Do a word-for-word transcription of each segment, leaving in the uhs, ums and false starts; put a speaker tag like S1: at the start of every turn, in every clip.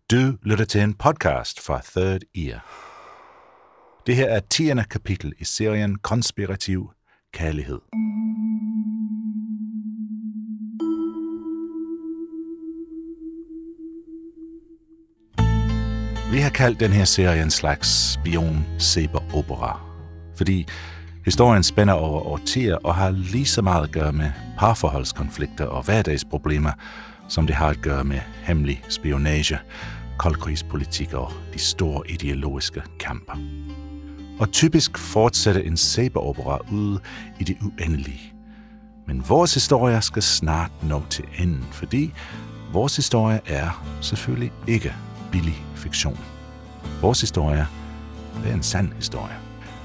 S1: Du lytter til en podcast fra Third Ear. Det her er tiende kapitel i serien Konspirativ Kærlighed. Vi har kaldt den her serie en slags spion-sæber-opera, fordi historien spænder over årtier og har lige så meget at gøre med parforholdskonflikter og hverdagsproblemer, som det har at gøre med hemmelig spionage, koldkrigspolitik og de store ideologiske kamper. Og typisk fortsætter en sæberopera ude i det uendelige. Men vores historie skal snart nå til enden, fordi vores historie er selvfølgelig ikke billig fiktion. Vores historie er en sand historie.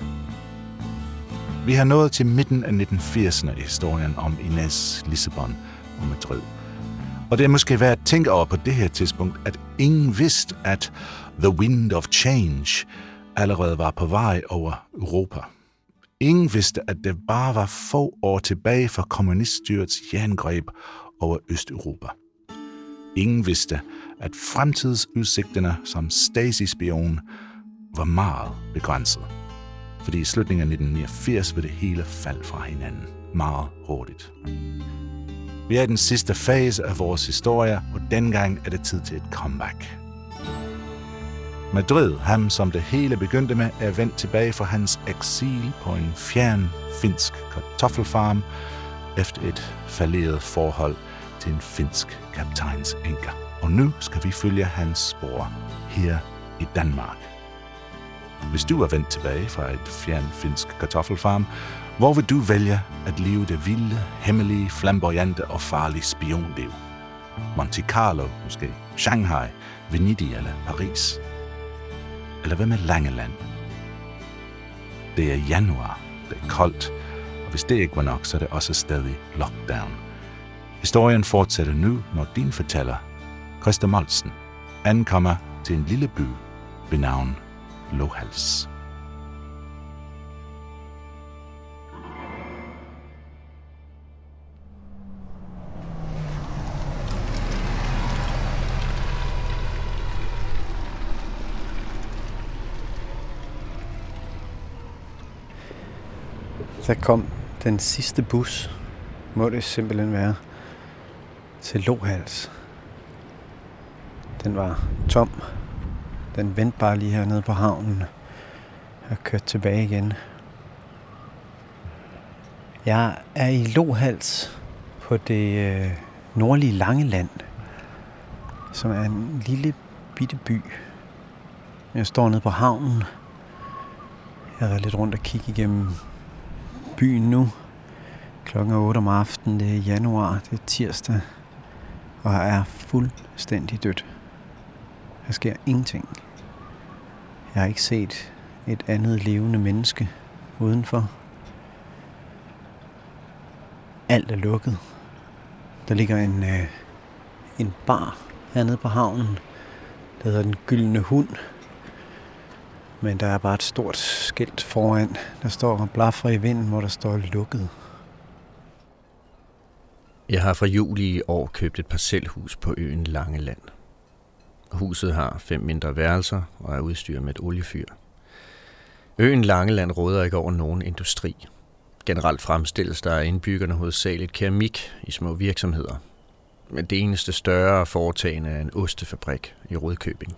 S1: Vi har nået til midten af nitten firserne i historien om Inés, Lissabon og Madrid. Og det er måske værd at tænke over på det her tidspunkt, at ingen vidste, at The Wind of Change allerede var på vej over Europa. Ingen vidste, at det bare var få år tilbage fra kommuniststyrets jerngreb over Østeuropa. Ingen vidste, at fremtidsudsigterne som Stasi-spion var meget begrænset. Fordi i slutningen af nitten niogfirs vil det hele falde fra hinanden meget hurtigt. Vi er i den sidste fase af vores historie, og dengang er det tid til et comeback. Madrid, ham som det hele begyndte med, er vendt tilbage fra hans eksil på en fjern finsk kartoffelfarm efter et falderet forhold til en finsk kaptajns enker. Og nu skal vi følge hans spor her i Danmark. Hvis du er vendt tilbage fra et fjern finsk kartoffelfarm, hvor vil du vælge at leve det vilde, hemmelige, flamboyante og farlige spionliv? Monte Carlo måske, Shanghai, Venedig eller Paris? Eller hvad med Langeland? Det er januar, det er koldt, og hvis det ikke var nok, så er det også stadig lockdown. Historien fortsætter nu, når din fortæller, Christa Moltzen, ankommer til en lille by ved navn Lohals.
S2: Der kom den sidste bus, må det simpelthen være, til Lohals. Den var tom. Den vendte bare lige hernede på havnen og kørte tilbage igen. Jeg er i Lohals på det øh, nordlige Langeland, som er en lille bitte by. Jeg står nede på havnen. Jeg har været lidt rundt og kigge igennem byen nu. Klokken er otte om aftenen, det er januar, det er tirsdag, og jeg er fuldstændig dødt. Der sker ingenting. Jeg har ikke set et andet levende menneske udenfor. Alt er lukket. Der ligger en, øh, en bar hernede på havnen, der hedder Den Gyldne Hund. Men der er bare et stort skilt foran, der står og blaffer i vinden, hvor der står lukket.
S3: Jeg har fra juli i år købt et parcelhus på øen Langeland. Huset har fem mindre værelser og er udstyret med et oliefyr. Øen Langeland råder ikke over nogen industri. Generelt fremstilles der af indbyggerne hovedsageligt keramik i små virksomheder. Men det eneste større foretagende er en ostefabrik i Rudkøbing.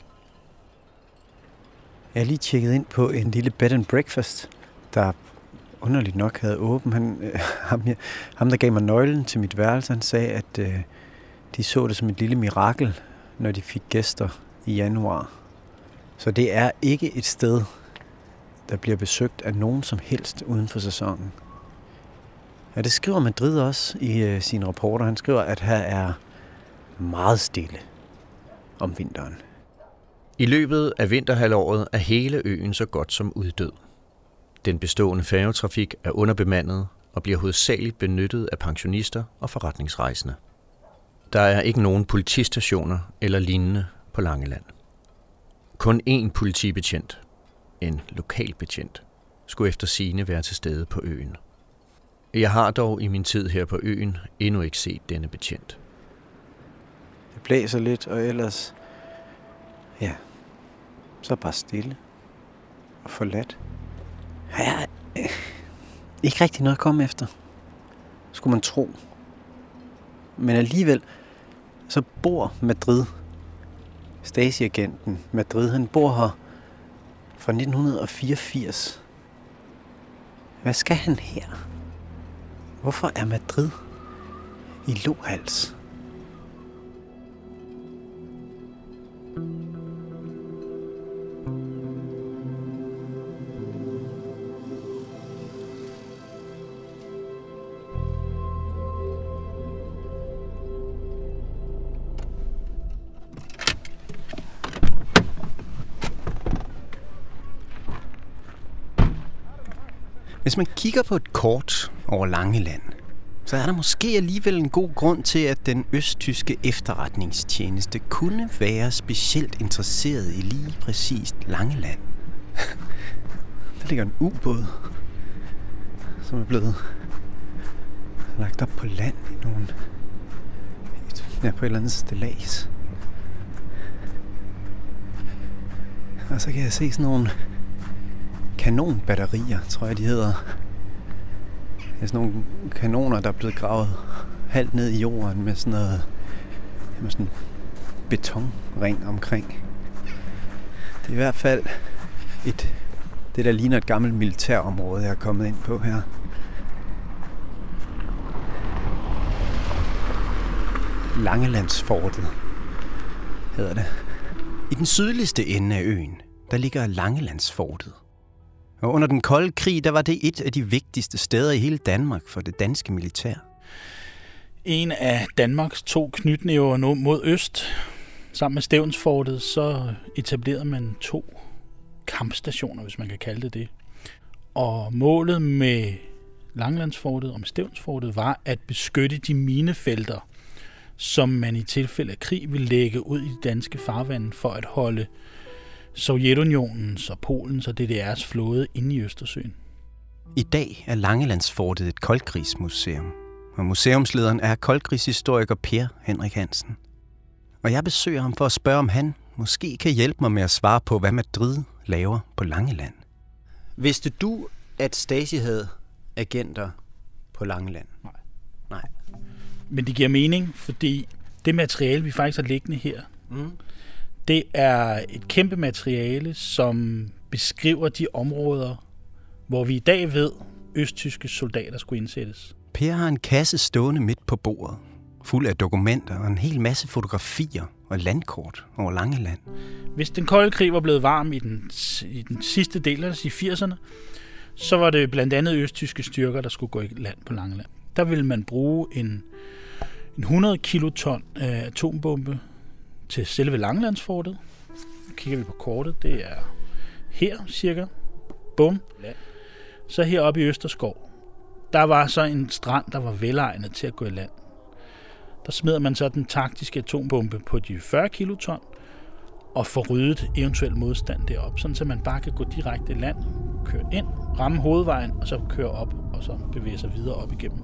S2: Jeg har lige tjekket ind på en lille bed and breakfast, der underligt nok havde åben. Han, øh, ham, ham, der gav mig nøglen til mit værelse, han sagde, at øh, de så det som et lille mirakel, når de fik gæster i januar. Så det er ikke et sted, der bliver besøgt af nogen som helst uden for sæsonen. Ja, det skriver Madrid også i øh, sine rapporter. Han skriver, at her er meget stille om vinteren.
S3: I løbet af vinterhalvåret er hele øen så godt som uddød. Den bestående færgetrafik er underbemandet og bliver hovedsageligt benyttet af pensionister og forretningsrejsende. Der er ikke nogen politistationer eller lignende på Langeland. Kun én politibetjent, en lokalbetjent, skulle efter sigende være til stede på øen. Jeg har dog i min tid her på øen endnu ikke set denne betjent.
S2: Det blæser lidt, og ellers Ja, så bare stille og forladt. Her er øh, ikke rigtig noget at komme efter, skulle man tro. Men alligevel, så bor Madrid, Stasi-agenten Madrid, han bor her fra nitten fireogfirs. Hvad skal han her? Hvorfor er Madrid i Lohals? Hvis man kigger på et kort over Langeland, så er der måske alligevel en god grund til, at den østtyske efterretningstjeneste kunne være specielt interesseret i lige præcis Langeland. Der ligger en ubåd, som er blevet lagt op på land i nogle, ja, på et eller andet stillads. Og så kan jeg se sådan nogle kanonbatterier, tror jeg de hedder. Det er sådan nogle kanoner, der er blevet gravet halvt ned i jorden med sådan noget, med sådan en betonring omkring. Det er i hvert fald et, det der ligner et gammelt militærområde, jeg er kommet ind på her. Langelandsfortet hedder det. I den sydligste ende af øen, der ligger Langelandsfortet. Og under den kolde krig, der var det et af de vigtigste steder i hele Danmark for det danske militær.
S4: En af Danmarks to knytnæver mod øst. Sammen med Stevnsfortet, så etablerede man to kampstationer, hvis man kan kalde det det. Og målet med Langelandsfortet og med Stevnsfortet var at beskytte de minefelter, som man i tilfælde af krig ville lægge ud i de danske farvande for at holde Sovjetunionens og Polens og D D R's flåde inde i Østersøen.
S2: I dag er Langelandsfortet et koldkrigsmuseum, og museumslederen er koldkrigshistoriker Per Henrik Hansen. Og jeg besøger ham for at spørge, om han måske kan hjælpe mig med at svare på, hvad Madrid laver på Langeland. Vidste du, at Stasi havde agenter på Langeland?
S4: Nej.
S2: Nej.
S4: Men det giver mening, fordi det materiale, vi faktisk har liggende her,
S2: Mm.
S4: det er et kæmpe materiale, som beskriver de områder, hvor vi i dag ved, østtyske soldater skulle indsættes.
S2: Per har en kasse stående midt på bordet, fuld af dokumenter og en hel masse fotografier og landkort over Langeland.
S4: Hvis den kolde krig var blevet varm i den, i den sidste del af de firserne, så var det blandt andet østtyske styrker, der skulle gå i land på Langeland. Der ville man bruge en, en hundrede kiloton af atombombe til selve Langelandsfortet. Nu kigger vi på kortet. Det er her cirka. Bum. Så heroppe i Østerskov, der var så en strand, der var velegnet til at gå i land. Der smider man så den taktiske atombombe på de fyrre kiloton og får ryddet eventuel modstand derop, sådan så man bare kan gå direkte i land, køre ind, ramme hovedvejen og så køre op og så bevæge sig videre op igennem.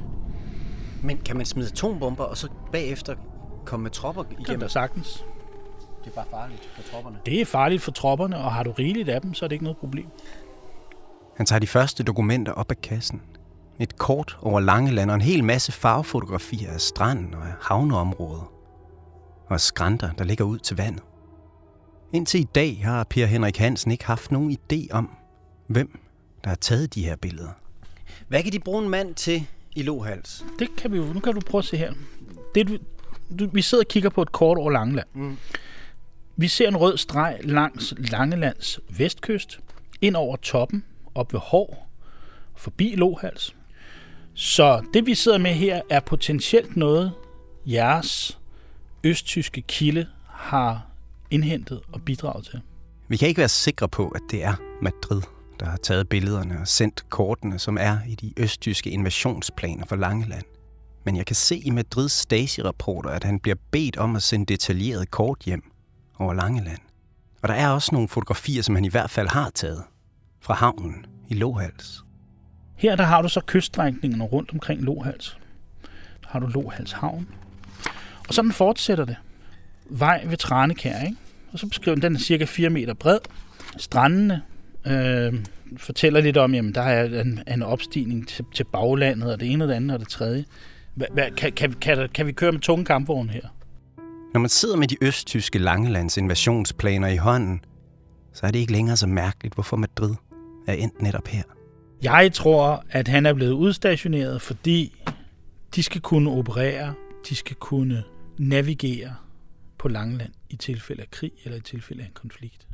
S2: Men kan man smide atombomber og så bagefter komme med tropper igennem?
S4: Kan der sagtens.
S2: Det er bare farligt for tropperne.
S4: Det er farligt for tropperne, og har du rigeligt af dem, så er det ikke noget problem.
S2: Han tager de første dokumenter op af kassen. Et kort over Langeland og en hel masse farvefotografier af stranden og af havneområder. Og skrænter, der ligger ud til vandet. Indtil i dag har Per Henrik Hansen ikke haft nogen idé om, hvem der har taget de her billeder. Hvad kan de bruge en mand til i Lohals?
S4: Det kan vi jo. Nu kan du prøve at se her. Det, du, du, vi sidder og kigger på et kort over Langeland. Mm. Vi ser en rød streg langs Langelands vestkyst, ind over toppen, op ved Hov, forbi Lohals. Så det, vi sidder med her, er potentielt noget, jeres østtyske kilde har indhentet og bidraget til.
S2: Vi kan ikke være sikre på, at det er Madrid, der har taget billederne og sendt kortene, som er i de østtyske invasionsplaner for Langeland. Men jeg kan se i Madrids Stasi-rapporter, at han bliver bedt om at sende detaljerede kort hjem over Langeland. Og der er også nogle fotografier, som han i hvert fald har taget fra havnen i Lohals.
S4: Her der har du så kyststrækningerne rundt omkring Lohals. Der har du Lohals havn. Og sådan fortsætter det. Vej ved Tranekær, ikke? og så beskriver den, den er cirka fire meter bred. Strandene øh, fortæller lidt om, jamen der er en, en opstigning til, til baglandet, og det ene og det andet og det tredje. Hva, hva, kan, kan, kan, kan vi køre med tunge kampvogne her?
S2: Når man sidder med de østtyske Langelands invasionsplaner i hånden, så er det ikke længere så mærkeligt, hvorfor Madrid er endt netop her.
S4: Jeg tror, at han er blevet udstationeret, fordi de skal kunne operere, de skal kunne navigere på Langeland i tilfælde af krig eller i tilfælde af en konflikt.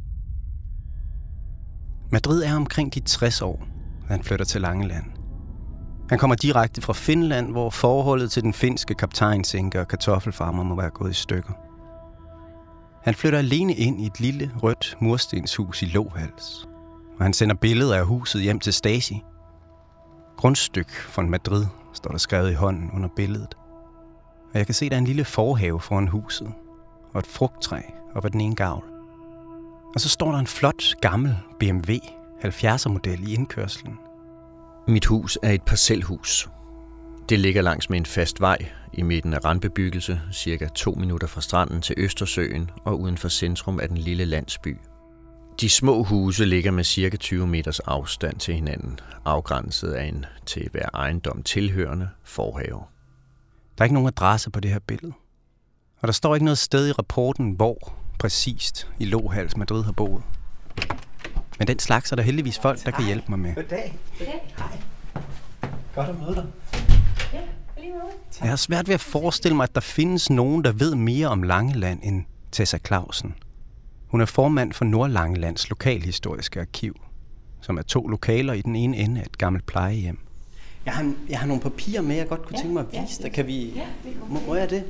S2: Madrid er omkring de tres år, da han flytter til Langeland. Han kommer direkte fra Finland, hvor forholdet til den finske kaptajnsænker og kartoffelfarmer må være gået i stykker. Han flytter alene ind i et lille, rødt murstenshus i Lohals, og han sender billeder af huset hjem til Stasi. Grundstyk von Madrid står der skrevet i hånden under billedet. Og jeg kan se, der er en lille forhave foran huset, og et frugttræ op ad den ene gavl. Og så står der en flot, gammel B M W halvfjerdser-model i indkørslen.
S3: Mit hus er et parcelhus. Det ligger langs med en fast vej i midten af randbebyggelse, cirka to minutter fra stranden til Østersøen og uden for centrum af den lille landsby. De små huse ligger med cirka tyve meters afstand til hinanden, afgrænset af en til hver ejendom tilhørende forhave.
S2: Der er ikke nogen adresse på det her billede. Og der står ikke noget sted i rapporten, hvor præcist i Lohals Madrid har boet. Men den slags er der heldigvis folk, der kan hjælpe mig med.
S5: Goddag. Goddag. Hej. Godt at møde dig.
S2: Ja, lige måde. Jeg har svært ved at forestille mig, at der findes nogen, der ved mere om Langeland end Tessa Clausen. Hun er formand for Nordlangelands lokalhistoriske arkiv, som er to lokaler i den ene ende af et gammelt plejehjem.
S5: Jeg har, jeg har nogle papirer med, jeg godt kunne ja, tænke mig at vise dig. Kan vi... Ja, må, må jeg det?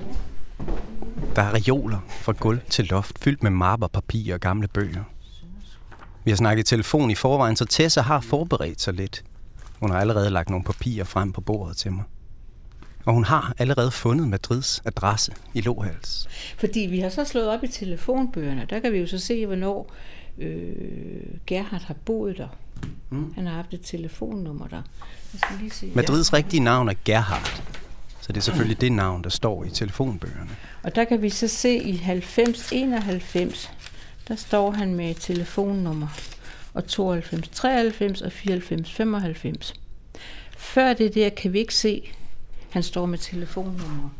S2: Der er reoler fra gulv til loft, fyldt med mapper, papir og gamle bøger. Vi har snakket telefon i forvejen, så Tessa har forberedt sig lidt. Hun har allerede lagt nogle papirer frem på bordet til mig. Og hun har allerede fundet Madrids adresse i Lohals.
S6: Fordi vi har så slået op i telefonbøgerne, der kan vi jo så se, hvornår øh, Gerhard har boet der. Mm. Han har haft et telefonnummer der. Jeg skal lige se.
S2: Madrids rigtige navn er Gerhard. Så det er selvfølgelig det navn, der står i telefonbøgerne.
S6: Og der kan vi så se i halvfems enoghalvfems, der står han med et telefonnummer. Og tooghalvfems treoghalvfems og fireoghalvfems femoghalvfems. Før det der kan vi ikke se, han står med telefonnummer.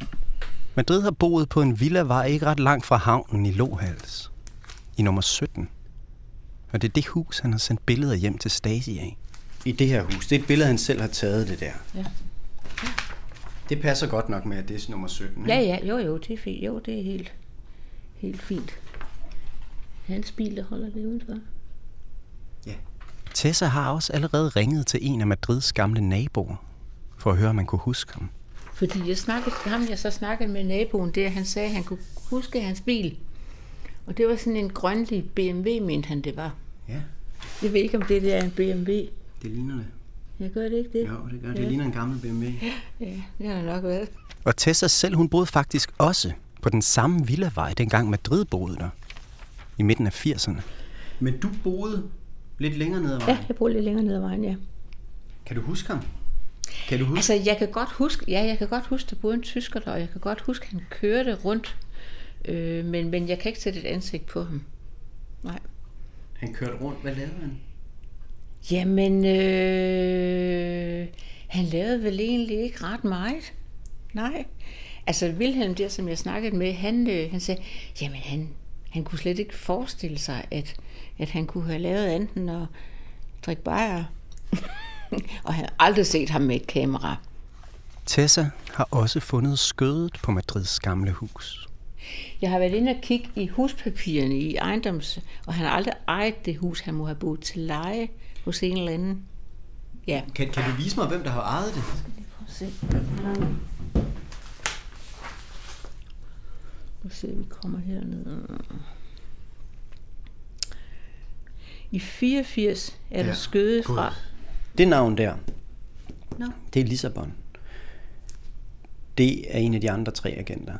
S2: Madrid har boet på en villavej ikke ret langt fra havnen i Lohals. I nummer sytten. Og det er det hus, han har sendt billeder hjem til Stasi af.
S5: I det her hus. Det er et billede, han selv har taget, det der.
S6: Ja.
S5: Det passer godt nok med, at det er nummer sytten.
S6: Ja, ja, jo, jo, det er fint. Jo, det er helt, helt fint. Hans bil, der holder det udenfor.
S2: Ja. Tessa har også allerede ringet til en af Madrids gamle naboer, for at høre, om man kunne huske ham.
S6: Fordi jeg snakkede til ham, jeg så snakkede med naboen der, han sagde, at han kunne huske hans bil. Og det var sådan en grønlig B M W, mente han, det var.
S5: Ja.
S6: Jeg ved ikke, om det der er en B M W.
S5: Det ligner det.
S6: Jeg gør det ikke det?
S5: Jo, det gør det. Ja. Det ligner en gammel B M W.
S6: Ja, det har det nok været.
S2: Og Tessa selv, hun boede faktisk også på den samme villavej, dengang Madrid boede der. I midten af firserne.
S5: Men du boede lidt længere ned ad vejen?
S6: Ja, jeg boede lidt længere ned ad vejen, ja.
S5: Kan du huske ham? Kan du huske?
S6: Altså, jeg kan godt huske, ja, jeg kan godt huske, der boede en tysker der, og jeg kan godt huske, at han kørte rundt. Øh, men, men jeg kan ikke sætte et ansigt på ham. Nej.
S5: Han kørte rundt. Hvad lavede han?
S6: Jamen, øh, han lavede vel egentlig ikke ret meget. Nej. Altså, Wilhelm der, som jeg snakkede med, han, øh, han sagde, jamen, han, han kunne slet ikke forestille sig, at, at han kunne have lavet andet end at drikke bajer. Og han har aldrig set ham med et kamera.
S2: Tessa har også fundet skødet på Madrids gamle hus.
S6: Jeg har været inde og kigge i huspapirerne i ejendoms, og han har aldrig ejet det hus, han må have boet til leje hos en eller anden. Ja.
S5: Kan, kan du vise mig, hvem der har ejet det?
S6: Skal lige prøve at se. Nu ser vi kommer herned. I fireogfirs er der ja. skødet fra.
S5: Det navn der,
S6: no.
S5: det er Lissabon. Det er en af de andre tre agenter.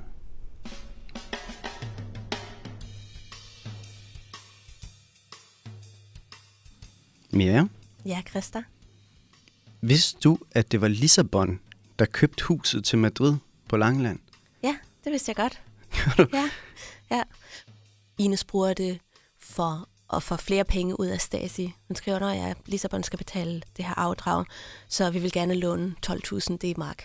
S5: Mia?
S7: Ja, Christa?
S5: Vidste du, at det var Lissabon, der købte huset til Madrid på Langeland?
S7: Ja, det vidste jeg godt.
S5: du?
S7: Ja, ja. Ines bruger det for at få flere penge ud af Stasi. Hun skriver, at ja, Lissabon skal betale det her afdrag, så vi vil gerne låne tolv tusind D-mark.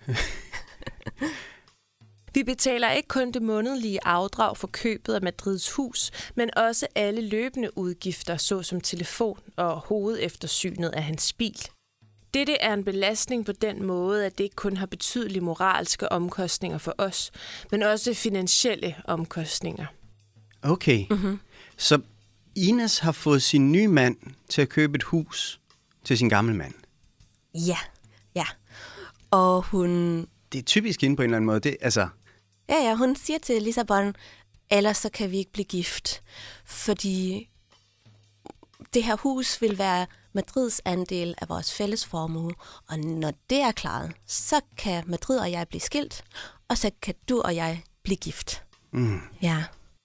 S8: Vi betaler ikke kun det månedlige afdrag for købet af Madrids hus, men også alle løbende udgifter, såsom telefon og hovedeftersynet af hans bil. Dette er en belastning på den måde, at det ikke kun har betydelige moralske omkostninger for os, men også finansielle omkostninger.
S5: Okay, mm-hmm. Så Ines har fået sin nye mand til at købe et hus til sin gamle mand.
S7: Ja, ja. Og hun...
S5: Det er typisk hende på en eller anden måde. Det, altså...
S7: Ja, ja, hun siger til Lissabon, ellers så kan vi ikke blive gift, fordi det her hus vil være Madrids andel af vores fælles formue, og når det er klaret, så kan Madrid og jeg blive skilt, og så kan du og jeg blive gift.
S5: Mm.
S7: Ja.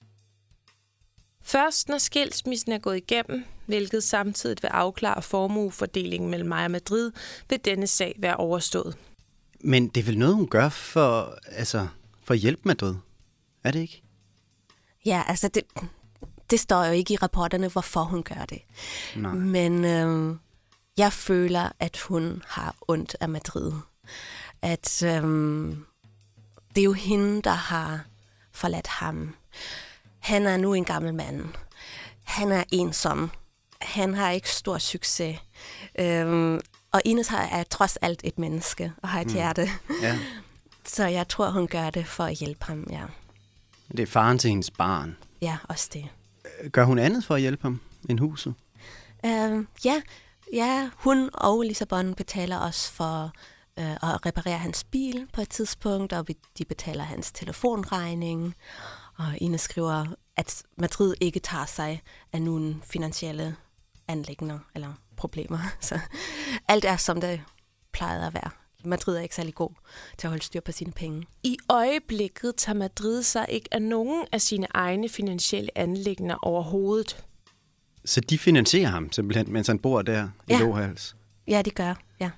S8: Først når skilsmissen er gået igennem, hvilket samtidig vil afklare formuefordelingen mellem mig og Madrid, vil denne sag være overstået.
S5: Men det er vel noget, hun gør for, altså, for at hjælpe Madrid? Er det ikke?
S7: Ja, altså det, det står jo ikke i rapporterne, hvorfor hun gør det.
S5: Nej.
S7: Men øh, jeg føler, at hun har ondt af Madrid. At øh, det er jo hende, der har forladt ham. Han er nu en gammel mand. Han er ensom. Han har ikke stor succes. Øh, og Ines er trods alt et menneske og har et hjerte.
S5: Mm. Ja.
S7: Så jeg tror, hun gør det for at hjælpe ham, ja.
S5: Det er faren til hendes barn.
S7: Ja, også det.
S5: Gør hun andet for at hjælpe ham end huset?
S7: Uh, ja, ja, hun og Lissabon betaler også for uh, at reparere hans bil på et tidspunkt, og de betaler hans telefonregning. Og Ines skriver, at Madrid ikke tager sig af nogle finansielle anliggender eller problemer. Så alt er, som det plejede at være. Madrid er ikke særlig god til at holde styr på sine penge.
S8: I øjeblikket tager Madrid sig ikke af nogen af sine egne finansielle anliggender overhovedet.
S5: Så de finansierer ham simpelthen, mens han bor der i
S7: ja.
S5: Lohals?
S7: Ja, det gør, ja.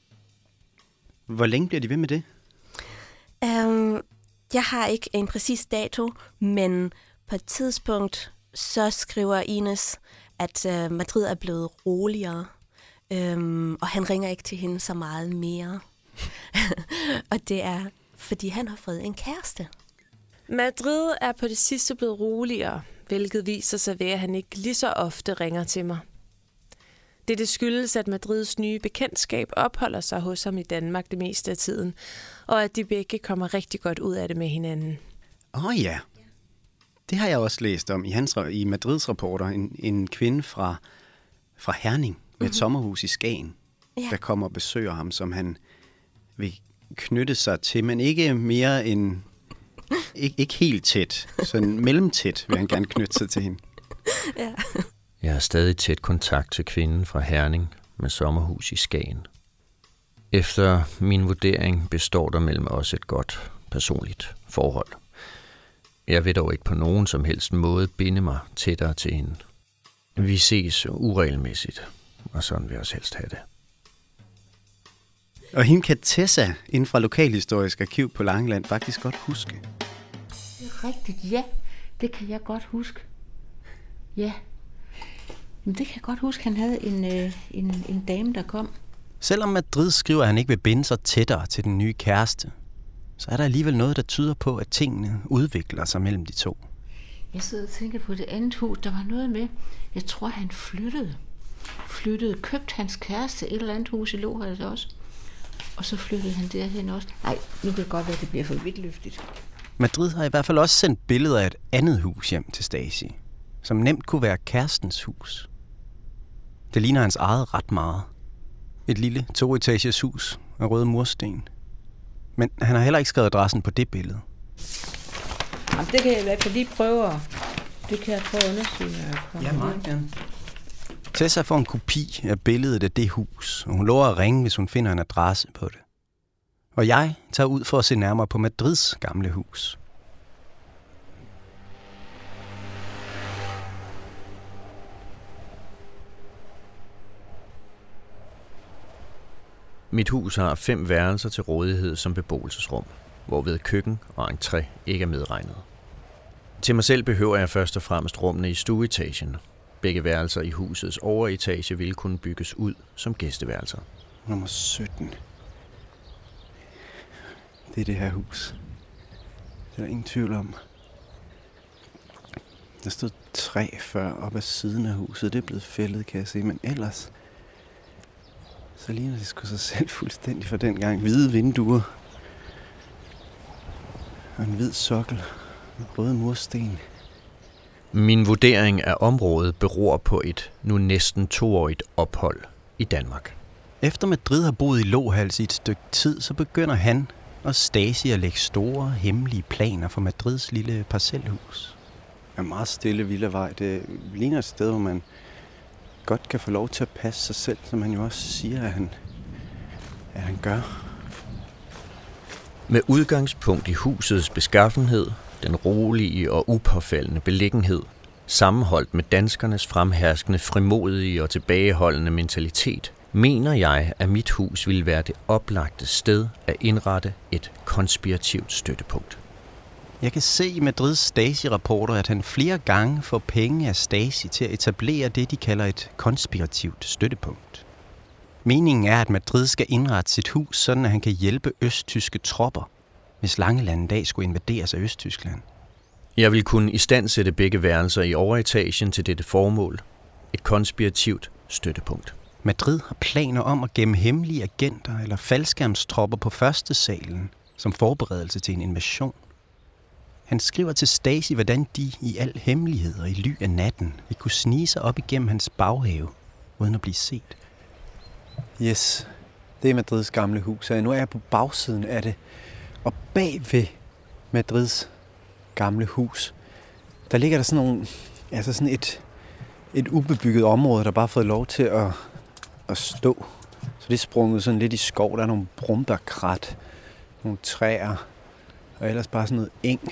S5: Hvor længe bliver de ved med det?
S7: Um, jeg har ikke en præcis dato, men på et tidspunkt så skriver Ines, at uh, Madrid er blevet roligere, um, og han ringer ikke til hende så meget mere. Og det er, fordi han har fået en kæreste.
S8: Madrid er på det sidste blevet roligere, hvilket viser sig ved, at han ikke lige så ofte ringer til mig. Det, det skyldes, at Madrids nye bekendtskab opholder sig hos ham i Danmark det meste af tiden, og at de begge kommer rigtig godt ud af det med hinanden.
S5: Åh oh, ja, det har jeg også læst om i, hans, i Madrids rapporter. En, en kvinde fra, fra Herning med et mm-hmm. sommerhus i Skagen, ja. Der kommer og besøger ham, som han vil knytte sig til, men ikke mere end, ikke, ikke helt tæt, sådan mellemtæt vil han gerne knytte sig til hende.
S7: Ja.
S3: Jeg har stadig tæt kontakt til kvinden fra Herning med sommerhus i Skagen. Efter min vurdering består der mellem os et godt personligt forhold. Jeg vil dog ikke på nogen som helst måde binde mig tættere til hende. Vi ses uregelmæssigt, og sådan vil jeg også helst have det.
S5: Og hende kan Tessa inden fra Lokalhistorisk Arkiv på Langeland faktisk godt huske.
S6: Det er rigtigt, ja. Det kan jeg godt huske. Ja. Men det kan jeg godt huske, han havde en, øh, en, en dame, der kom.
S5: Selvom Madrid skriver, at han ikke vil binde sig tættere til den nye kæreste, så er der alligevel noget, der tyder på, at tingene udvikler sig mellem de to.
S6: Jeg sidder og tænker på det andet hus. Der var noget med, jeg tror, han flyttede. Flyttede, købte hans kæreste et eller andet hus i Lohals også. Og så flyttede han derhen også. Nej, nu kan det godt være, at det bliver for vidtløftigt.
S5: Madrid har i hvert fald også sendt billeder af et andet hus hjem til Stasi, som nemt kunne være kærestens hus. Det ligner hans eget ret meget. Et lille toetages hus af røde mursten. Men han har heller ikke skrevet adressen på det billede.
S6: Jamen, det kan jeg i hvert fald lige prøve at... Det kan jeg prøve at undersøge.
S5: Ja, meget gerne. Tessa får en kopi af billedet af det hus, og hun lover at ringe, hvis hun finder en adresse på det. Og jeg tager ud for at se nærmere på Madrids gamle hus.
S3: Mit hus har fem værelser til rådighed som beboelsesrum, hvorved køkken og entré ikke er medregnet. Til mig selv behøver jeg først og fremmest rummene i stueetagen. Begge værelser i husets overetage ville kunne bygges ud som gæsteværelser.
S5: Nummer sytten. Det er det her hus. Det er der ingen tvivl om. Der stod træ før op ad siden af huset. Det er blevet fældet, kan jeg se. Men ellers, så ligner det sgu sig selv fuldstændig for den gang. Hvide vinduer. Og en hvid sokkel med røde mursten.
S3: Min vurdering af området beror på et nu næsten toårigt ophold i Danmark.
S5: Efter Madrid har boet i Lohals i et stykke tid, så begynder han og Stasi at lægge store, hemmelige planer for Madrids lille parcelhus. Det er en meget stille villavej. Det ligner et sted, hvor man godt kan få lov til at passe sig selv, som han jo også siger, at han, at han gør.
S3: Med udgangspunkt i husets beskaffenhed, den rolige og upåfaldende beliggenhed, sammenholdt med danskernes fremherskende, frimodige og tilbageholdende mentalitet, mener jeg, at mit hus ville være det oplagte sted at indrette et konspirativt støttepunkt.
S5: Jeg kan se i Madrids Stasi-rapporter, at han flere gange får penge af Stasi til at etablere det, de kalder et konspirativt støttepunkt. Meningen er, at Madrid skal indrette sit hus, sådan at han kan hjælpe østtyske tropper, hvis Langeland en dag skulle invaderes af Østtyskland.
S3: Jeg vil kunne istandsætte begge værelser i overetagen til dette formål. Et konspirativt støttepunkt.
S5: Madrid har planer om at gemme hemmelige agenter eller faldskærmstropper på første salen som forberedelse til en invasion. Han skriver til Stasi, hvordan de i al hemmelighed og i ly af natten vil kunne snige sig op igennem hans baghave, uden at blive set. Yes, det er Madrids gamle hus, og nu er jeg på bagsiden af det. Og bag ved Madrids gamle hus, der ligger der sådan nogle, altså sådan et, et ubebygget område, der bare har fået lov til at, at stå. Så det er sprunget sådan lidt i skov. Der er nogle brumberkrat, nogle træer, og ellers bare sådan noget eng.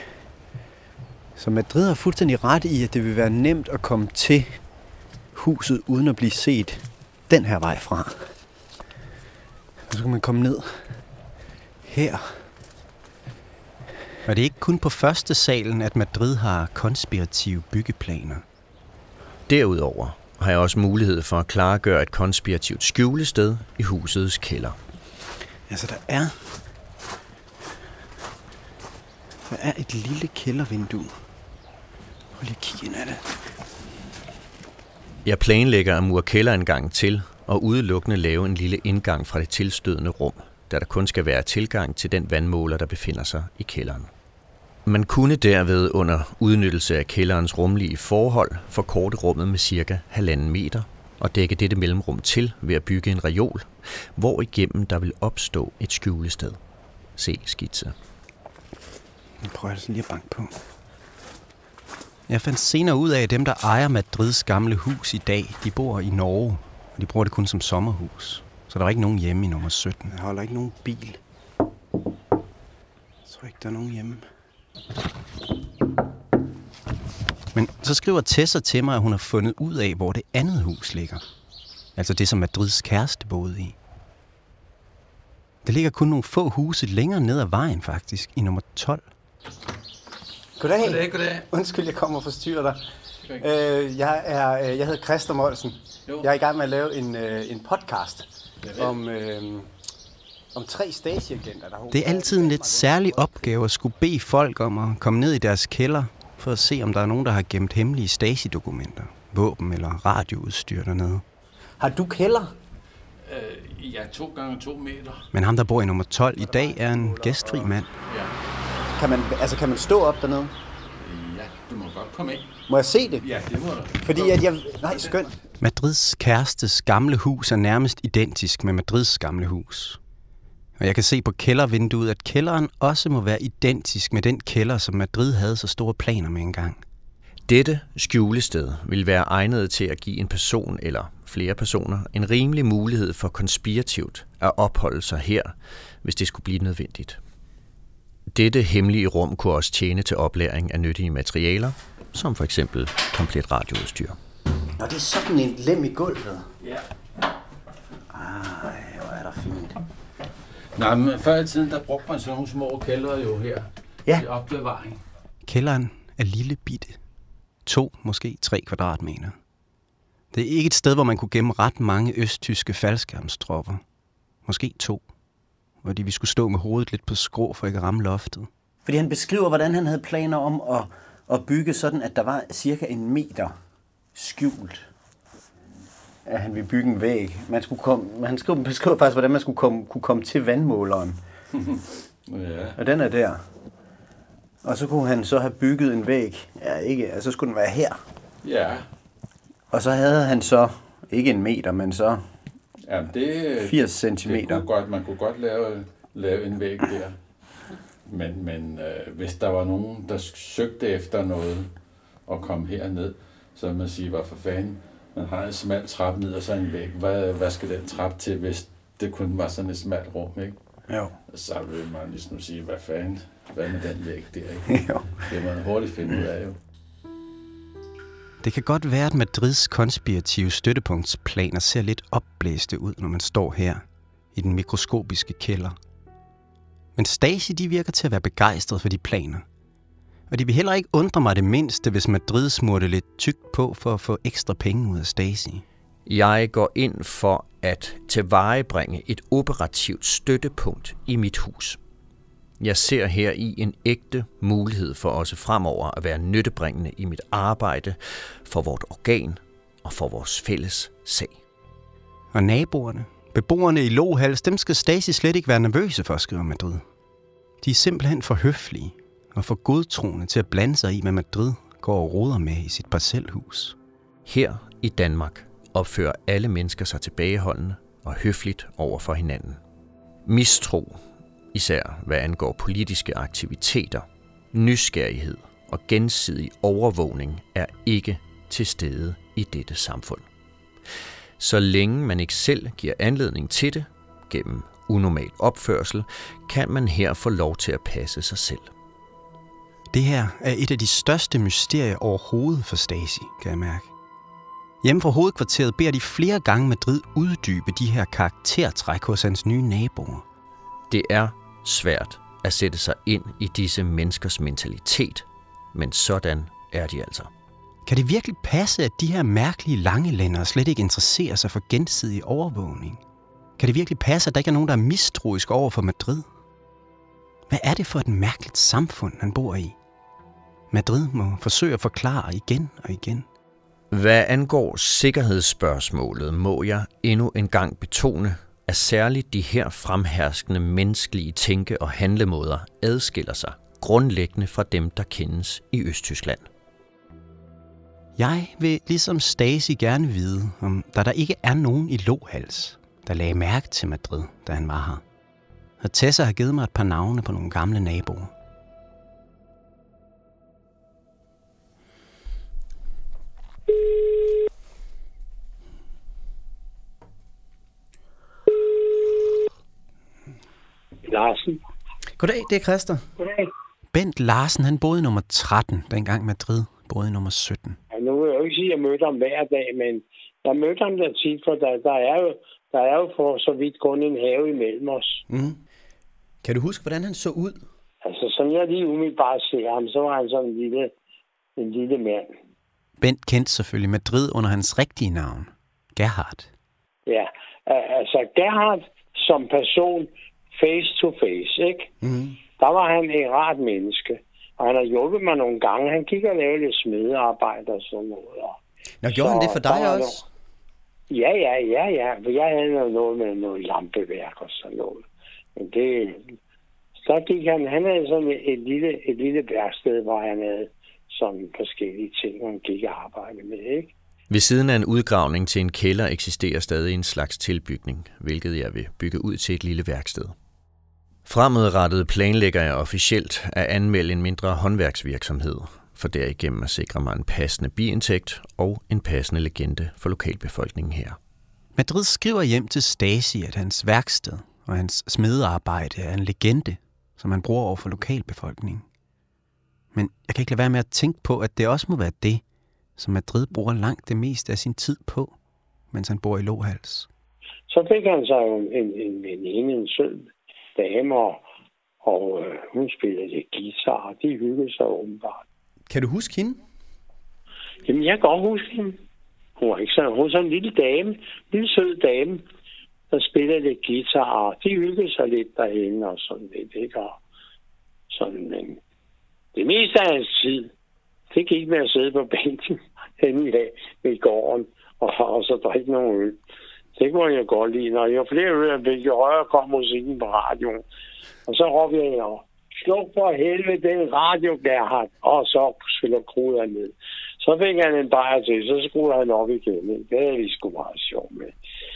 S5: Så Madrid har fuldstændig ret i, at det vil være nemt at komme til huset, uden at blive set den her vej fra. Så kan man komme ned her. Og det er ikke kun på første salen, at Madrid har konspirative byggeplaner.
S3: Derudover har jeg også mulighed for at klargøre et konspirativt skjulested i husets kælder.
S5: Altså, der er... Der er et lille kældervindue. Prøv lige at kigge ind af det.
S3: Jeg planlægger at mure kælderindgangen til og udelukkende lave en lille indgang fra det tilstødende rum, da der kun skal være tilgang til den vandmåler, der befinder sig i kælderen. Man kunne derved under udnyttelse af kælderens rumlige forhold forkorte rummet med cirka halvanden meter og dække dette mellemrum til ved at bygge en reol, hvor igennem der vil opstå et skjulested. Se skitse.
S5: Jeg prøver altså lige at banke på. Jeg fandt senere ud af, at dem, der ejer Madrids gamle hus i dag, de bor i Norge, og de bruger det kun som sommerhus. Så der er ikke nogen hjemme i nummer sytten. Jeg holder ikke nogen bil. Jeg tror ikke, der er nogen hjemme. Men så skriver Tessa til mig, at hun har fundet ud af, hvor det andet hus ligger. Altså det, som Madrids kæreste boede i. Det ligger kun nogle få huse længere ned ad vejen, faktisk, i nummer tolv. Goddag.
S9: Goddag, goddag.
S5: Undskyld, jeg kommer og forstyrrer dig. Øh, jeg, er, jeg hedder Christer Molsen. Jo. Jeg er i gang med at lave en, øh, en podcast om, øh, om tre Stasi-agenter. Der det er altid en lidt særlig opgave at skulle bede folk om at komme ned i deres kælder, for at se, om der er nogen, der har gemt hemmelige Stasi-dokumenter, våben eller radioudstyr dernede. Har du kælder?
S9: Øh, ja, to gange to meter.
S5: Men ham, der bor i nummer tolv i dag, er en gæstfri mand.
S9: Ja.
S5: Kan man, altså, kan man stå op dernede?
S9: Ja, du må godt komme ind.
S5: Må jeg se det?
S9: Ja, det må du.
S5: Fordi at jeg... Nej, skønt. Madrids kærestes gamle hus er nærmest identisk med Madrids gamle hus. Og jeg kan se på kældervinduet, at kælderen også må være identisk med den kælder, som Madrid havde så store planer med engang.
S3: Dette skjulested vil være egnet til at give en person eller flere personer en rimelig mulighed for konspirativt at opholde sig her, hvis det skulle blive nødvendigt. Dette hemmelige rum kunne også tjene til oplæring af nyttige materialer, som for eksempel komplet radioudstyr.
S5: Og det er sådan en lem i gulvet.
S9: Ja.
S5: Ej, hvor er der fint.
S9: Nej, men før i tiden, der brugte man sådan nogle små kældre jo her.
S5: Ja.
S9: Til opbevaring.
S5: Kælderen er lille bitte. To, måske tre kvadratmeter. Det er ikke et sted, hvor man kunne gemme ret mange østtyske faldskærmstropper. Måske to. Fordi vi skulle stå med hovedet lidt på skrå for ikke at ramme loftet.
S2: Fordi han beskriver, hvordan han havde planer om at, at bygge sådan, at der var cirka en meter skjult. At han ville bygge en væg. Man skulle komme, han skrev, beskriver faktisk, hvordan man skulle komme, kunne komme til vandmåleren.
S9: Ja.
S2: Og den er der. Og så kunne han så have bygget en væg. Ja, ikke, altså så skulle den være her.
S9: Ja.
S2: Og så havde han så, ikke en meter, men så
S9: Jamen det,
S2: firs centimeter.
S9: Det kunne godt, man kunne godt lave, lave en væg der. Men, men øh, hvis der var nogen, der søgte efter noget og kom herned, så vil man sige, hvad for fanden, man har en smal trap ned og så en væg. Hvad, hvad skal den trap til, hvis det kun var sådan et smalt rum, ikke?
S2: Jo.
S9: Så vil man ligesom sige, hvad fanden, hvad med den væg der, ikke?
S2: Jo.
S9: Det må man hurtigt finde ud af, jo.
S5: Det kan godt være, at Madrids konspirative støttepunktsplaner ser lidt opblæste ud, når man står her i den mikroskopiske kælder. Men Stasi, de virker til at være begejstret for de planer. Og det vil heller ikke undre mig det mindste, hvis Madrid smurte lidt tykt på for at få ekstra penge ud af Stasi.
S3: Jeg går ind for at tilvejebringe et operativt støttepunkt i mit hus. Jeg ser her i en ægte mulighed for også fremover at være nyttebringende i mit arbejde for vort organ og for vores fælles sag.
S5: Og naboerne, beboerne i Lohals, dem skal Stasi slet ikke være nervøse for, skriver Madrid. De er simpelthen for høflige og for godtroende til at blande sig i, hvad Madrid går og roder med i sit parcelhus.
S3: Her i Danmark opfører alle mennesker sig tilbageholdende og høfligt over for hinanden. Mistro, især hvad angår politiske aktiviteter, nysgerrighed og gensidig overvågning, er ikke til stede i dette samfund. Så længe man ikke selv giver anledning til det, gennem unormal opførsel, kan man her få lov til at passe sig selv.
S5: Det her er et af de største mysterier overhovedet for Stasi, kan jeg mærke. Hjemme fra hovedkvarteret beder de flere gange Madrid uddybe de her karaktertræk hos hans nye naboer.
S3: Det er svært at sætte sig ind i disse menneskers mentalitet, men sådan er de altså.
S5: Kan det virkelig passe, at de her mærkelige langelændere slet ikke interesserer sig for gensidig overvågning? Kan det virkelig passe, at der ikke er nogen, der er mistroisk over for Madrid? Hvad er det for et mærkeligt samfund, han bor i? Madrid må forsøge at forklare igen og igen.
S3: Hvad angår sikkerhedsspørgsmålet, må jeg endnu en gang betone, at særligt de her fremherskende menneskelige tænke- og handlemåder adskiller sig grundlæggende fra dem, der kendes i Østtyskland.
S5: Jeg vil ligesom Stasi gerne vide, om der der ikke er nogen i Lohals, der lagde mærke til Madrid, da han var her. Og Tessa har givet mig et par navne på nogle gamle naboer.
S10: Larsen.
S2: Goddag, det er Christer.
S10: Goddag.
S5: Bent Larsen, han boede i nummer tretten, dengang Madrid boede i nummer sytten.
S10: Ja, nu vil jeg jo ikke sige, at jeg mødte ham hver dag, men jeg mødte ham der tit, for der, der, er jo, der er jo for så vidt kun en have imellem os.
S2: Mm. Kan du huske, hvordan han så ud?
S10: Altså, som jeg lige umiddelbart ser ham, så var han sådan en lille, en lille mand.
S5: Bent kendte selvfølgelig Madrid under hans rigtige navn, Gerhard.
S10: Ja, altså Gerhard som person, face to face, ikke?
S2: Mm.
S10: Der var han et rart menneske. Og han har hjulpet mig nogle gange. Han gik og lavede lidt smedearbejde og sådan noget.
S2: Nå, gjorde han det for dig også?
S10: Noget... Ja, ja, ja, ja. For jeg havde noget med noget lampeværk og sådan noget. Men det... Så gik han... Han havde sådan et lille, et lille værksted, hvor han havde sådan forskellige ting, han gik og arbejdede med, ikke?
S3: Ved siden af en udgravning til en kælder eksisterer stadig en slags tilbygning, hvilket jeg vil bygge ud til et lille værksted. Fremadrettet planlægger jeg officielt at anmelde en mindre håndværksvirksomhed, for derigennem at sikre mig en passende biindtægt og en passende legende for lokalbefolkningen her.
S5: Madrid skriver hjem til Stasi, at hans værksted og hans smedearbejde er en legende, som han bruger over for lokalbefolkningen. Men jeg kan ikke lade være med at tænke på, at det også må være det, som Madrid bruger langt det meste af sin tid på, mens han bor i Lohals.
S10: Så fik han sig en, en, en veninde, en sød dame, og, og øh, hun spillede lidt guitar, og de hyggede sig åbenbart.
S5: Kan du huske hende?
S10: Jamen, jeg kan godt huske hende. Hun var ikke sådan, hun var sådan en lille dame, en lille sød dame, der spillede lidt guitar, og de hyggede sig lidt derhenne og sådan lidt, ikke? Og sådan, men det meste af hans tid, det gik med at sidde på bænken henne i gården og, og så drikke nogle øl. Det kunne jeg godt lide. Når jo flere øl jeg fik, jo højere kom musikken på radioen. Og så råbte jeg jo, sluk for helvede den radio, Gerhard, og så skruede han ned. Så fik han en bajer til, så skruede han op igen. Det havde vi sgu meget sjov med.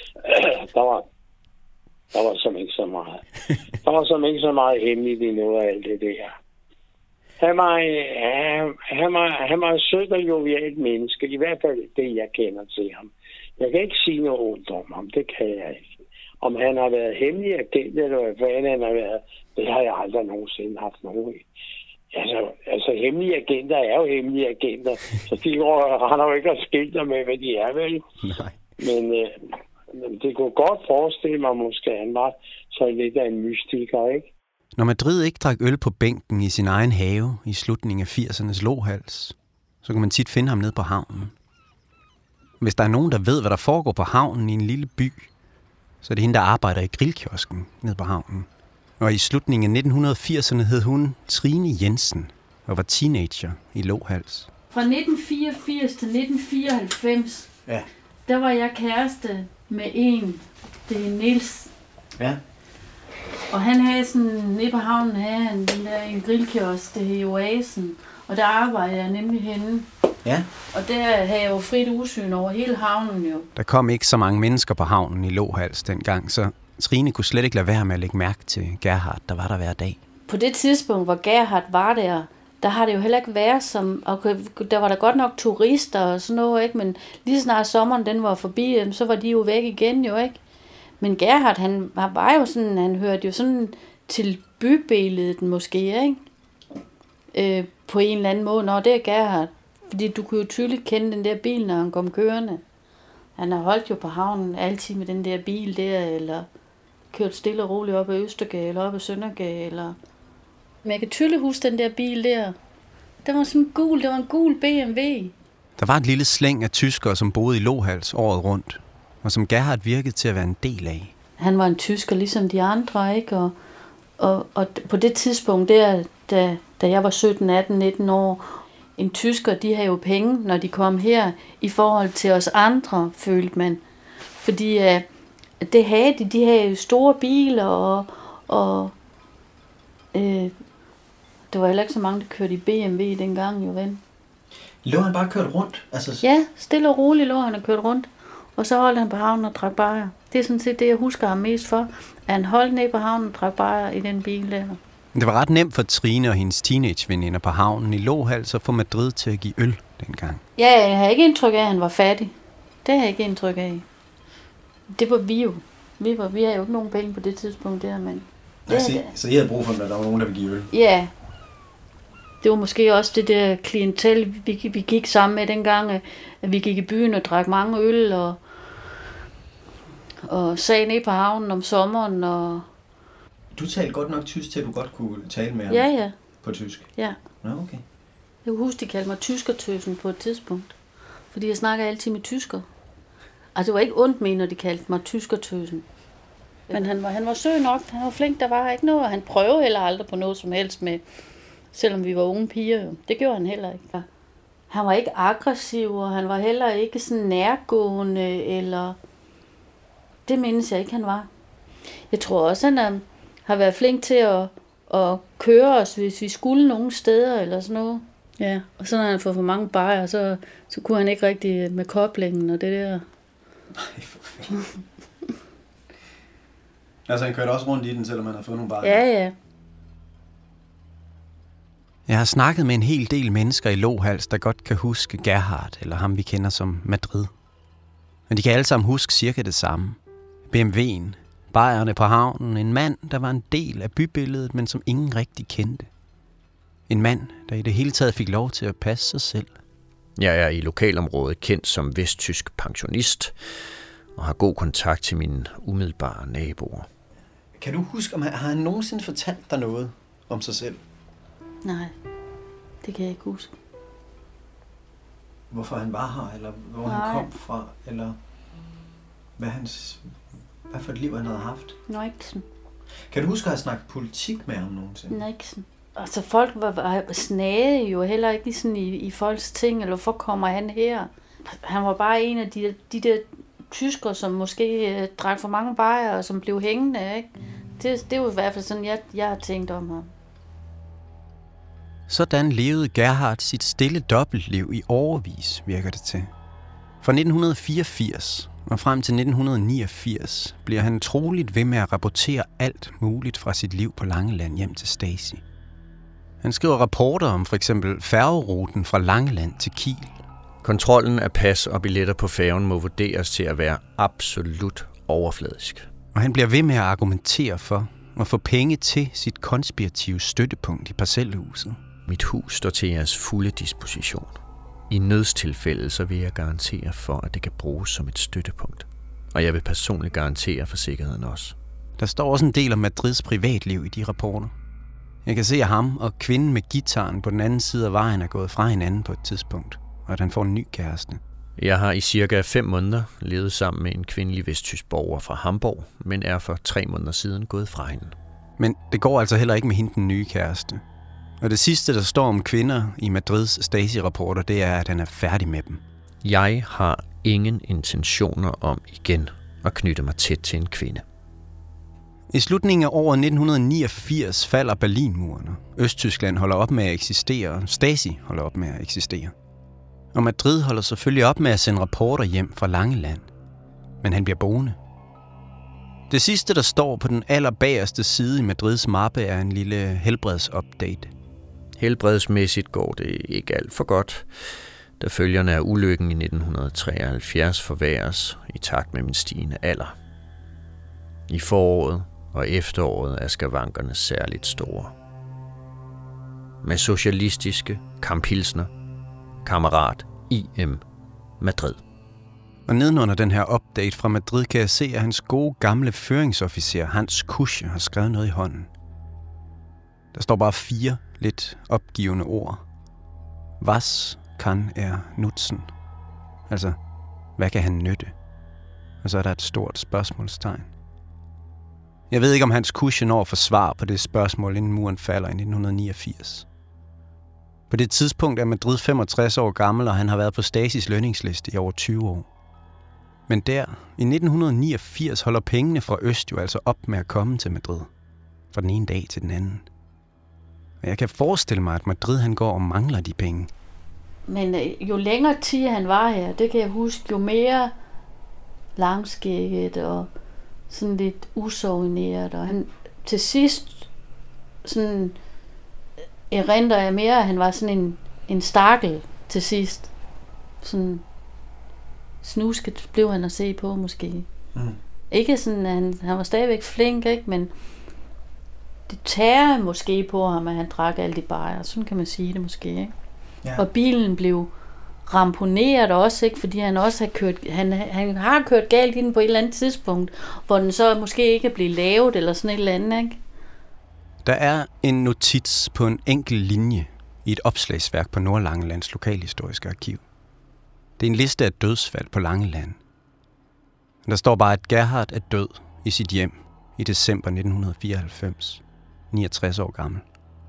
S10: Der var, der var som ikke så meget. Der var som ikke så meget hemmeligt i noget af alt det der. Han var, han, han var, han var sødt og jovialt menneske, i hvert fald det, jeg kender til ham. Jeg kan ikke sige noget ondt om ham, det kan jeg ikke. Om han har været hemmelig agent, eller hvad fanden han har været, det har jeg aldrig nogensinde haft nogen i. Altså, altså hemmelige agenter er jo hemmelige agenter, så de render jo ikke at skilter med, hvad de er, vel?
S5: Nej.
S10: Men, øh, men det kunne godt forestille mig, måske han var så lidt af en mystiker, ikke?
S2: Når Madrid ikke drak øl på bænken i sin egen have i slutningen af firsernes Lohals, så kan man tit finde ham nede på havnen. Hvis der er nogen, der ved, hvad der foregår på havnen i en lille by, så er det hende, der arbejder i grillkiosken nede på havnen. Og i slutningen af nitten firserne hed hun Trine Jensen og var teenager i Lohals.
S11: Fra nitten fireogfirs til nitten fireoghalvfems,
S2: ja.
S11: Der var jeg kæreste med en, det er Niels.
S2: Ja.
S11: Og han havde sådan, nede på havnen havde han den der, en grillkiosk, det hed Oasen. Og der arbejdede jeg nemlig henne.
S2: Ja.
S11: Og der havde jeg jo frit udsyn over hele havnen jo.
S2: Der kom ikke så mange mennesker på havnen i Lohals dengang, så Trine kunne slet ikke lade være med at lægge mærke til Gerhard, der var der hver dag.
S11: På det tidspunkt, hvor Gerhard var der, der har det jo heller ikke været som... Okay, der var der godt nok turister og sådan noget, ikke? Men lige snart sommeren den var forbi, så var de jo væk igen jo, ikke? Men Gerhard, han var jo sådan, han hørte jo sådan til bybilledet måske, ikke? Øh, på en eller anden måde. Nå, det er Gerhard. Fordi du kunne jo tydeligt kende den der bil, når han kom kørende. Han har holdt jo på havnen altid med den der bil der, eller kørt stille og roligt op ad Østergade, eller op ad Søndergade, eller... Men jeg kan tydeligt huske den der bil der. Den var sådan gul, det var en gul B M W.
S2: Der var et lille slæng af tyskere, som boede i Lohals året rundt, og som Gerhard virkede til at være en del af.
S11: Han var en tysker, ligesom de andre, ikke? Og, og, og på det tidspunkt der, da, da jeg var sytten, atten, nitten år, en tysker, de havde jo penge, når de kom her, i forhold til os andre, følte man. Fordi uh, det havde de, de havde jo store biler, og, og øh, der var heller ikke så mange, der kørte i B M W dengang, jo ven.
S2: Lå han bare kørt rundt? Altså...
S11: Ja, stille og roligt lå han og kørt rundt. Og så holdt han på havnen og drak bajer. Det er sådan set det, jeg husker ham mest for. At han holdt ned på havnen og drak bajer i den bil der.
S2: Det var ret nemt for Trine og hendes teenageveninder på havnen i Lohals at få Madrid til at give øl dengang.
S11: Ja, jeg har ikke indtryk af, at han var fattig. Det har jeg ikke indtryk af. Det var vi jo. Vi, var, vi havde jo ikke nogen penge på det tidspunkt der, men...
S2: Ja, så, så I havde brug for, at der var nogen, der ville give øl?
S11: Ja. Det var måske også det der klientel, vi, vi gik sammen med dengang, at vi gik i byen og drak mange øl, og, og sag ned på havnen om sommeren, og...
S2: Du talte godt nok tysk til, at du godt kunne tale med ham
S11: ja, ja.
S2: på tysk?
S11: Ja.
S2: Nå, okay.
S11: Jeg husker, de kaldte mig tyskertøsen på et tidspunkt, fordi jeg snakker altid med tysker. Altså, det var ikke ondt med, når de kaldte mig tyskertøsen. Men han var, han var sød nok, han var flink, der var ikke noget, og han prøvede heller aldrig på noget som helst med, selvom vi var unge piger jo. Det gjorde han heller ikke. Han var ikke aggressiv, og han var heller ikke sådan nærgående, eller... Det mindes jeg ikke, han var. Jeg tror også, han er, har været flink til at, at køre os, hvis vi skulle nogle steder, eller sådan noget. Ja, og så når han får for mange bajer, så, så kunne han ikke rigtig med koblingen og det der.
S2: Nej, for fanden. Altså, han kørte også rundt i den, selvom han har fået nogle bajer?
S11: Ja, ja.
S2: Jeg har snakket med en hel del mennesker i Lohals, der godt kan huske Gerhard, eller ham vi kender som Madrid. Men de kan alle sammen huske cirka det samme. B M W'en, bajerne på havnen, en mand, der var en del af bybilledet, men som ingen rigtig kendte. En mand, der i det hele taget fik lov til at passe sig selv.
S3: Jeg er i lokalområdet kendt som vesttysk pensionist, og har god kontakt til mine umiddelbare naboer.
S2: Kan du huske, om han, har han nogensinde fortalt dig noget om sig selv?
S11: Nej, det kan jeg ikke huske.
S2: hvorfor han var her, eller hvor Nej. han kom fra, eller hvad, hans, hvad for et liv han havde haft?
S11: Nixon.
S2: Kan du huske at have snakket politik med ham nogensinde?
S11: Nixon. Altså folk var, var snage jo heller ikke sådan i, i folks ting, eller hvorfor kommer han her? Han var bare en af de, de der tyskere, som måske øh, drak for mange bajer, og som blev hængende, ikke? Det, det var i hvert fald sådan, jeg, jeg har tænkt om ham.
S2: Sådan levede Gerhard sit stille dobbeltliv i årevis, virker det til. Fra nitten fireogfirs og frem til nitten niogfirs bliver han troligt ved med at rapportere alt muligt fra sit liv på Langeland hjem til Stasi. Han skriver rapporter om for eksempel færgeruten fra Langeland til Kiel.
S3: Kontrollen af pas og billetter på færgen må vurderes til at være absolut overfladisk.
S2: Og han bliver ved med at argumentere for at få penge til sit konspirative støttepunkt i parcelhuset.
S3: Mit hus står til jeres fulde disposition. I nødstilfælde så vil jeg garantere for, at det kan bruges som et støttepunkt. Og jeg vil personligt garantere for sikkerheden også.
S2: Der står også en del om Madrids privatliv i de rapporter. Jeg kan se, at ham og kvinden med gitaren på den anden side af vejen er gået fra hinanden på et tidspunkt, og at han får en ny kæreste.
S3: Jeg har i cirka fem måneder levet sammen med en kvindelig vesttysk borger fra Hamburg, men er for tre måneder siden gået fra hende.
S2: Men det går altså heller ikke med hende den nye kæreste. Og det sidste, der står om kvinder i Madrids Stasi-rapporter, det er, at han er færdig med dem.
S3: Jeg har ingen intentioner om igen at knytte mig tæt til en kvinde.
S2: I slutningen af året nitten niogfirs falder Berlinmuren. Østtyskland holder op med at eksistere, og Stasi holder op med at eksistere. Og Madrid holder selvfølgelig op med at sende rapporter hjem fra Langeland. Men han bliver boende. Det sidste, der står på den allerbagerste side i Madrids mappe, er en lille helbredsupdate.
S3: Helbredsmæssigt går det ikke alt for godt, da følgerne af ulykken i nitten treoghalvfjerds forværres i takt med min stigende alder. I foråret og efteråret er skavankerne særligt store. Med socialistiske kamphilsner, kammerat I M Madrid.
S2: Og nedenunder den her update fra Madrid kan jeg se, at hans gode gamle føringsofficer Hans Kusche har skrevet noget i hånden. Der står bare fire lidt opgivende ord. Was kann er nutzen? Altså, hvad kan han nytte? Og så er der et stort spørgsmålstegn. Jeg ved ikke, om Hans Kusche når at få svar på det spørgsmål, inden muren falder i nitten niogfirs. På det tidspunkt er Madrid femogtres år gammel, og han har været på Stasis lønningsliste i over tyve år. Men der, i nitten niogfirs, holder pengene fra Øst jo altså op med at komme til Madrid. Fra den ene dag til den anden. Og jeg kan forestille mig, at Madrid han går og mangler de penge.
S11: Men jo længere tid han var her, det kan jeg huske, jo mere langskægget og sådan lidt usoveneret. Og han til sidst sådan erindrer jeg mere, at han var sådan en, en stakkel til sidst. Sådan snusket blev han at se på måske. Mm. Ikke sådan, at han, han var stadigvæk flink, ikke? Men det tager måske på ham, at han drak alle de bajer. Sådan kan man sige det måske, ikke? Ja. Og bilen blev ramponeret også, ikke? Fordi han også har kørt, han, han har kørt galt i den på et eller andet tidspunkt, hvor den så måske ikke er blevet lavet, eller sådan et eller andet, ikke?
S2: Der er en notits på en enkelt linje i et opslagsværk på Nordlangelands Lokalhistoriske Arkiv. Det er en liste af dødsfald på Langeland. Der står bare, at Gerhard er død i sit hjem i december nitten fireoghalvfems, niogtres år gammel.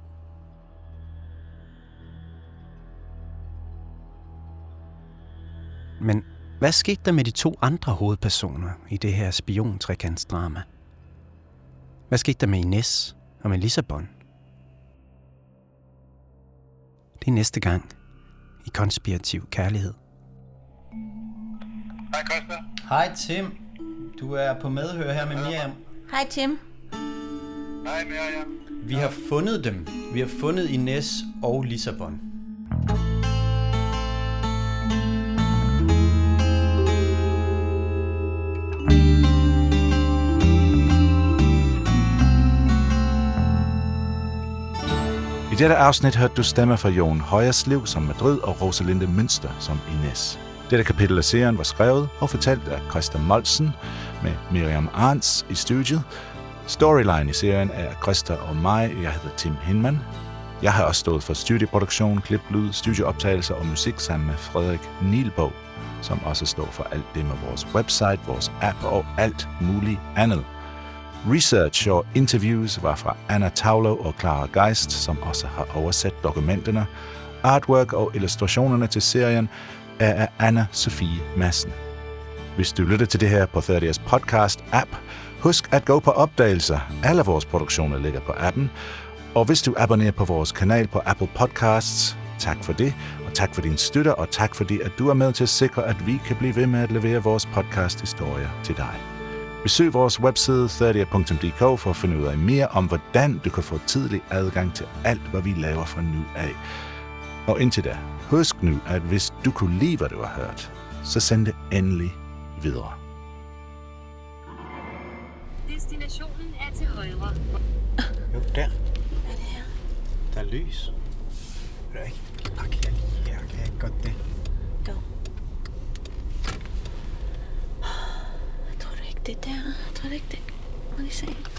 S2: Men hvad skete der med de to andre hovedpersoner i det her spiontrekantsdrama? Hvad skete der med Ines og med Lissabon? Det er næste gang i Konspirativ Kærlighed.
S12: Hej Christa.
S2: Hej Tim. Du er på medhør her med Miriam.
S7: Hej Tim.
S12: Hej Miriam.
S2: Vi har fundet dem. Vi har fundet Ines og Lissabon.
S1: I dette afsnit hørte du stemmer fra Jon Højerslev som Madrid og Rosalinde Münster som Ines. Dette kapitel af serien var skrevet og fortalt af Christa Moltzen med Miriam Arns i studiet. Storyline i serien er Christa og mig, jeg hedder Tim Hinman. Jeg har også stået for studieproduktion, klip, lyd, studieoptagelser og musik sammen med Frederik Nielbo, som også står for alt det med vores website, vores app og alt muligt andet. Research og interviews var fra Anna Taulo og Clara Geist, som også har oversat dokumenterne. Artwork og illustrationerne til serien er af Anna Sofie Madsen. Hvis du lytter til det her på thirty Years podcast-app, husk at gå på opdagelser. Alle vores produktioner ligger på appen. Og hvis du abonnerer på vores kanal på Apple Podcasts, tak for det, og tak for din støtte, og tak fordi, at du er med til at sikre, at vi kan blive ved med at levere vores podcast-historier til dig. Besøg vores webside thirty punktum d k for at finde ud af mere om, hvordan du kan få tidlig adgang til alt, hvad vi laver fra nu af. Og indtil da, husk nu, at hvis du kunne lide, hvad du har hørt, så send det endelig videre.
S13: Destinationen er til højre.
S2: Jo, der. Hvad er det her? Der er lys. Det er ikke. Kan jeg lige her? Kan jeg ikke godt det?
S7: Jo. Tror du ikke det der? Tror du ikke det? Må vi se.